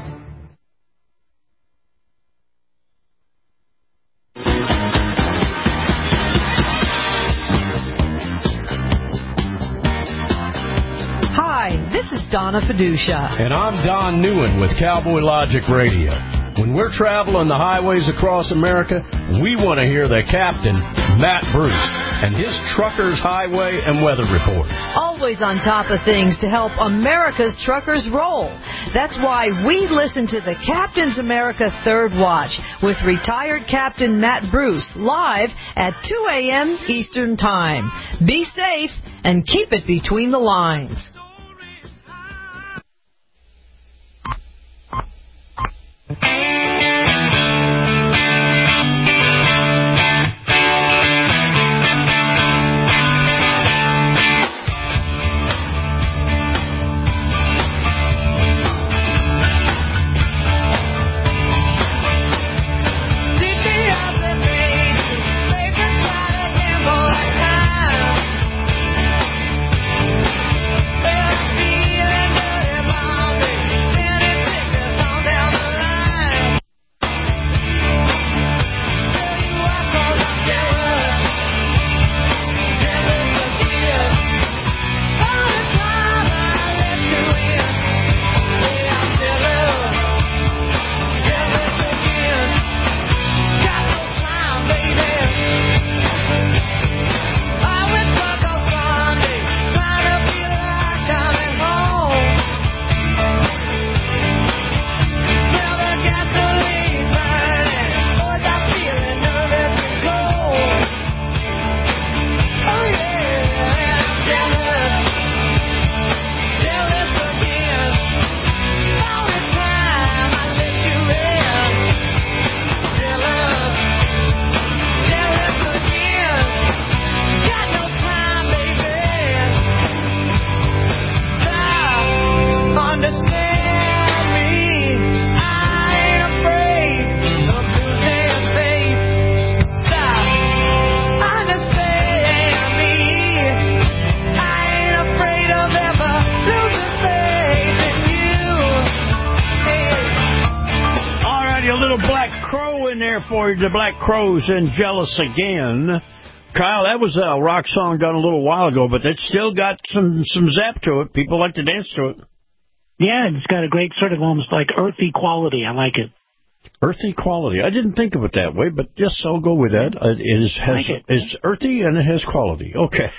This is Donna Fiducia. And I'm Don Newen with Cowboy Logic Radio. When we're traveling the highways across America, we want to hear the captain, Matt Bruce, and his Truckers Highway and Weather Report. Always on top of things to help America's truckers roll. That's why we listen to the Captain's America Third Watch with retired Captain Matt Bruce live at two a.m. Eastern Time. Be safe and keep it between the lines. Baby, in there for you, the Black Crowes and Jealous Again. Kyle, that was a rock song done a little while ago, but it's still got some, some zap to it. People like to dance to it. Yeah, it's got a great sort of almost like earthy quality. I like it. Earthy quality. I didn't think of it that way, but yes, I'll go with that. It is has like it. It's earthy and it has quality. Okay.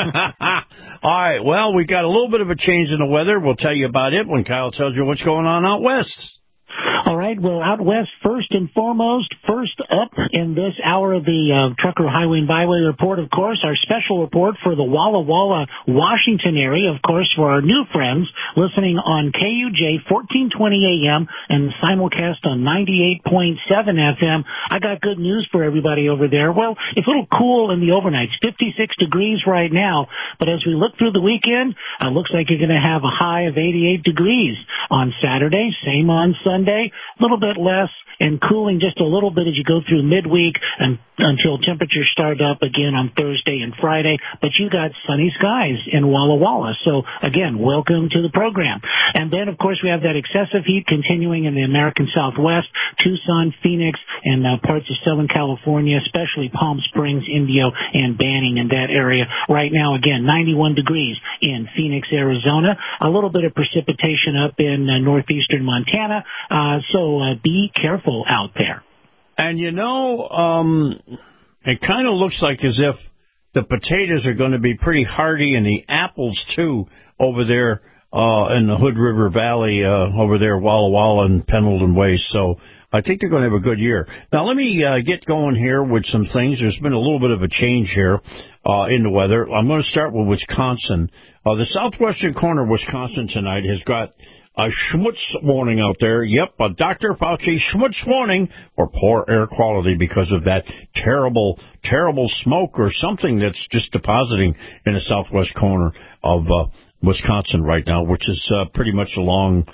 All right. Well, we got a little bit of a change in the weather. We'll tell you about it when Kyle tells you what's going on out west. All right, well, out west, first and foremost, first up in this hour of the uh, Trucker Highway and Byway Report, of course, our special report for the Walla Walla, Washington area, of course, for our new friends listening on K U J fourteen twenty A M and simulcast on ninety-eight point seven F M. I got good news for everybody over there. Well, it's a little cool in the overnights, fifty-six degrees right now, but as we look through the weekend, it looks like you're going to have a high of eighty-eight degrees on Saturday, same on Sunday. A little bit less and cooling just a little bit as you go through midweek and until temperatures start up again on Thursday and Friday. But you got sunny skies in Walla Walla. So, again, welcome to the program. And then, of course, we have that excessive heat continuing in the American Southwest, Tucson, Phoenix, and uh, parts of Southern California, especially Palm Springs, Indio, and Banning in that area. Right now, again, ninety-one degrees in Phoenix, Arizona. A little bit of precipitation up in uh, northeastern Montana. Uh, so uh, be careful out there. And, you know, um, it kind of looks like as if the potatoes are going to be pretty hardy, and the apples, too, over there uh, in the Hood River Valley, uh, over there, Walla Walla and Pendleton Way. So I think they're going to have a good year. Now, let me uh, get going here with some things. There's been a little bit of a change here uh, in the weather. I'm going to start with Wisconsin. Uh, the southwestern corner of Wisconsin tonight has got a schmutz warning out there. Yep, a Doctor Fauci schmutz warning for poor air quality because of that terrible, terrible smoke or something that's just depositing in the southwest corner of uh, Wisconsin right now, which is uh, pretty much along,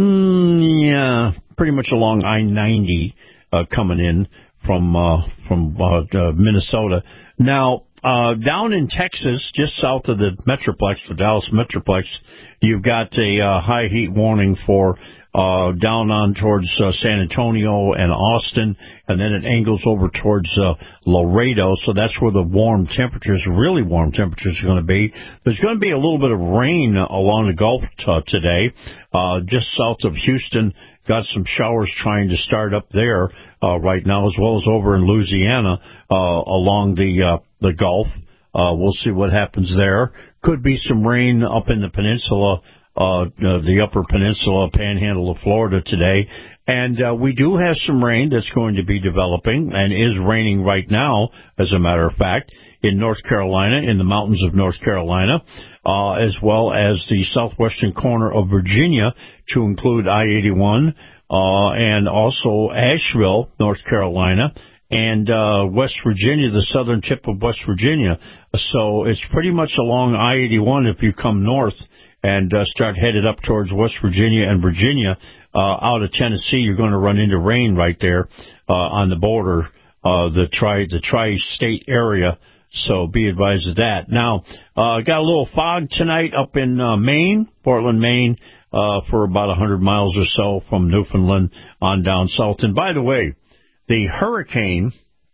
mm, yeah, pretty much along I ninety uh, coming in from uh, from uh, uh, Minnesota. Now, Uh, down in Texas, just south of the Metroplex, the Dallas Metroplex, you've got a uh, high heat warning for uh, down on towards uh, San Antonio and Austin, and then it angles over towards uh, Laredo, so that's where the warm temperatures, really warm temperatures are going to be. There's going to be a little bit of rain along the Gulf t- today, uh, just south of Houston. Got some showers trying to start up there uh, right now, as well as over in Louisiana uh, along the uh, the Gulf. Uh, we'll see what happens there. Could be some rain up in the peninsula, uh, uh, the upper peninsula, panhandle of Florida today. And uh, we do have some rain that's going to be developing and is raining right now, as a matter of fact, in North Carolina, in the mountains of North Carolina, uh, as well as the southwestern corner of Virginia, to include I eighty-one, uh, and also Asheville, North Carolina, and uh, West Virginia, the southern tip of West Virginia. So it's pretty much along I eighty-one if you come north and uh, start headed up towards West Virginia and Virginia. Uh, out of Tennessee, you're going to run into rain right there uh, on the border, uh, the tri the tri-state area. So be advised of that. Now, uh, got a little fog tonight up in uh, Maine, Portland, Maine, uh, for about one hundred miles or so from Newfoundland on down south. And by the way, the Hurricane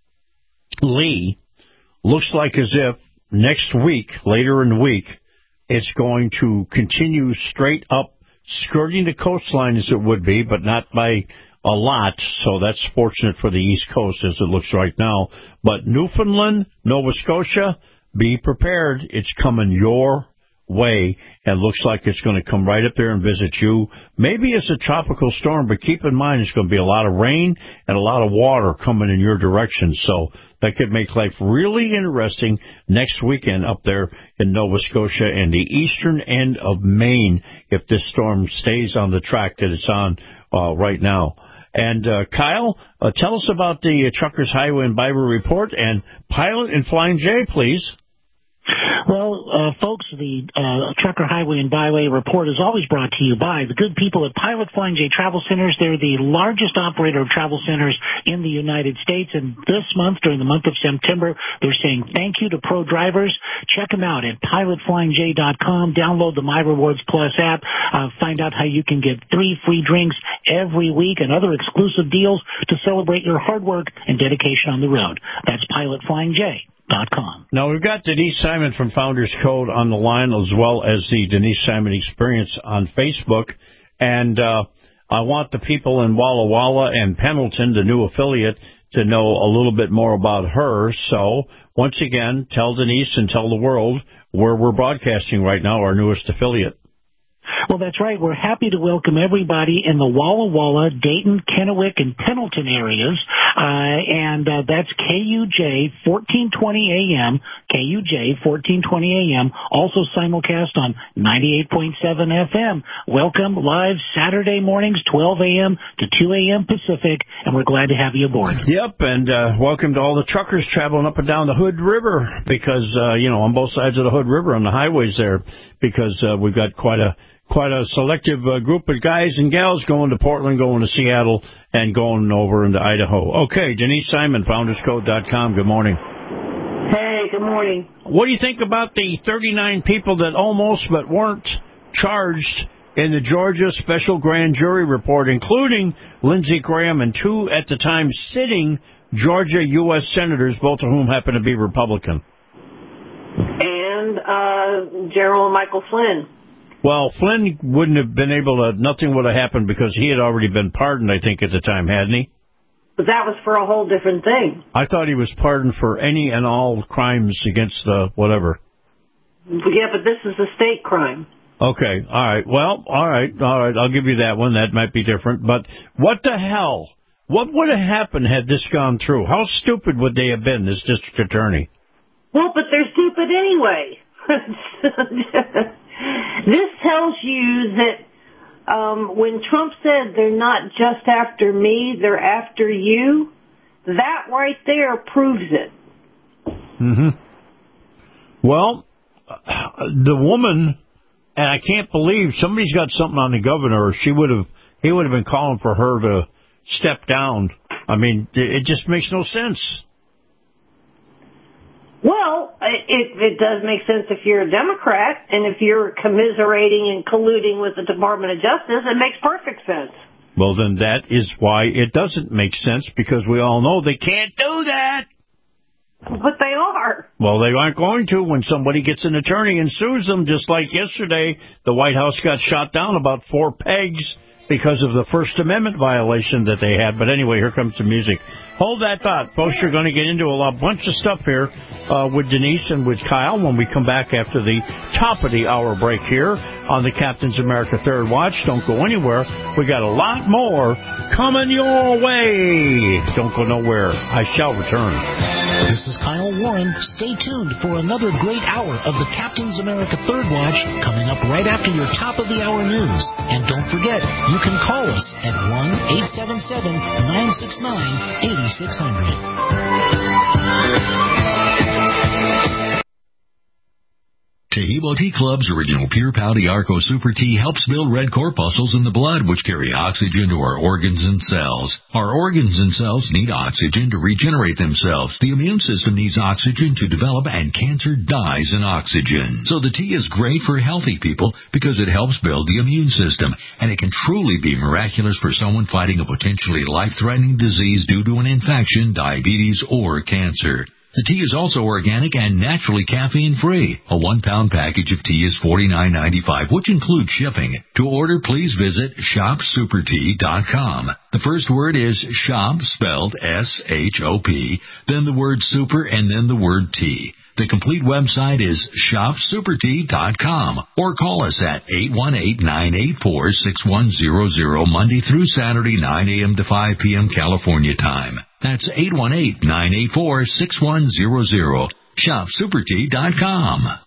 Lee looks like as if next week, later in the week, it's going to continue straight up, skirting the coastline as it would be, but not by a lot, so that's fortunate for the East Coast as it looks right now. But Newfoundland, Nova Scotia, be prepared. It's coming your way, and looks like it's going to come right up there and visit you. Maybe it's a tropical storm, but keep in mind it's going to be a lot of rain and a lot of water coming in your direction, so that could make life really interesting next weekend up there in Nova Scotia and the eastern end of Maine if this storm stays on the track that it's on uh, right now. And, uh, Kyle, uh, tell us about the uh, Truckers Highway and Byway Report, and Pilot and Flying J, please. Well, Well, uh, folks, the uh, Trucker Highway and Byway Report is always brought to you by the good people at Pilot Flying J Travel Centers. They're the largest operator of travel centers in the United States. And this month, during the month of September, they're saying thank you to pro drivers. Check them out at pilot flying j dot com. Download the My Rewards Plus app. Uh, find out how you can get three free drinks every week and other exclusive deals to celebrate your hard work and dedication on the road. That's pilot flying j dot com. Now, we've got Denise Simon from Founders Code on the line, as well as the Denise Simon Experience on Facebook. And uh, I want the people in Walla Walla and Pendleton, the new affiliate, to know a little bit more about her. So, once again, tell Denise and tell the world where we're broadcasting right now, our newest affiliate. Well, that's right. We're happy to welcome everybody in the Walla Walla, Dayton, Kennewick, and Pendleton areas. Uh, and uh, that's K U J fourteen twenty A M, K U J fourteen twenty A M, also simulcast on ninety-eight point seven F M. Welcome live Saturday mornings, twelve A M to two A M Pacific, and we're glad to have you aboard. Yep, and uh, welcome to all the truckers traveling up and down the Hood River, because, uh, you know, on both sides of the Hood River, on the highways there, because uh, we've got quite a Quite a selective uh, group of guys and gals going to Portland, going to Seattle, and going over into Idaho. Okay, Denise Simon, founders code dot com. Good morning. Hey, good morning. What do you think about the thirty-nine people that almost but weren't charged in the Georgia Special Grand Jury report, including Lindsey Graham and two at the time sitting Georgia U S senators, both of whom happen to be Republican? And uh, General Michael Flynn. Well, Flynn wouldn't have been able to, nothing would have happened because he had already been pardoned, I think, at the time, hadn't he? But that was for a whole different thing. I thought he was pardoned for any and all crimes against the whatever. Yeah, but this is a state crime. Okay, all right. Well, all right, all right. I'll give you that one. That might be different. But what the hell? What would have happened had this gone through? How stupid would they have been, this district attorney? Well, but they're stupid anyway. This tells you that um, when Trump said they're not just after me, they're after you, that right there proves it. Mm-hmm. Well, the woman, and I can't believe somebody's got something on the governor, or she would have, he would have been calling for her to step down. I mean, it just makes no sense. Well, it, it does make sense if you're a Democrat, and if you're commiserating and colluding with the Department of Justice, it makes perfect sense. Well, then that is why it doesn't make sense, because we all know they can't do that. But they are. Well, they aren't going to when somebody gets an attorney and sues them, just like yesterday the White House got shot down about four pegs because of the First Amendment violation that they had. But anyway, here comes the music. Hold that thought, folks. You're going to get into a lot, bunch of stuff here uh, with Denise and with Kyle when we come back after the top of the hour break here on the Captain's America Third Watch. Don't go anywhere. We got a lot more coming your way. Don't go nowhere. I shall return. This is Kyle Warren. Stay tuned for another great hour of the Captain's America Third Watch coming up right after your top of the hour news. And don't forget, you can call us at one eight seven seven, nine six nine, eight six zero zero. Taheebo Tea Club's original Pure Pouty Arco Super Tea helps build red corpuscles in the blood, which carry oxygen to our organs and cells. Our organs and cells need oxygen to regenerate themselves. The immune system needs oxygen to develop, and cancer dies in oxygen. So the tea is great for healthy people because it helps build the immune system, and it can truly be miraculous for someone fighting a potentially life-threatening disease due to an infection, diabetes, or cancer. The tea is also organic and naturally caffeine-free. A one-pound package of tea is forty-nine ninety-five, which includes shipping. To order, please visit shop super tea dot com. The first word is shop, spelled S H O P, then the word super, and then the word tea. The complete website is shop super tea dot com, or call us at eight one eight, nine eight four, six one zero zero Monday through Saturday, nine a.m. to five p.m. California time. That's eight one eight, nine eight four, six one zero zero. shop super tea dot com.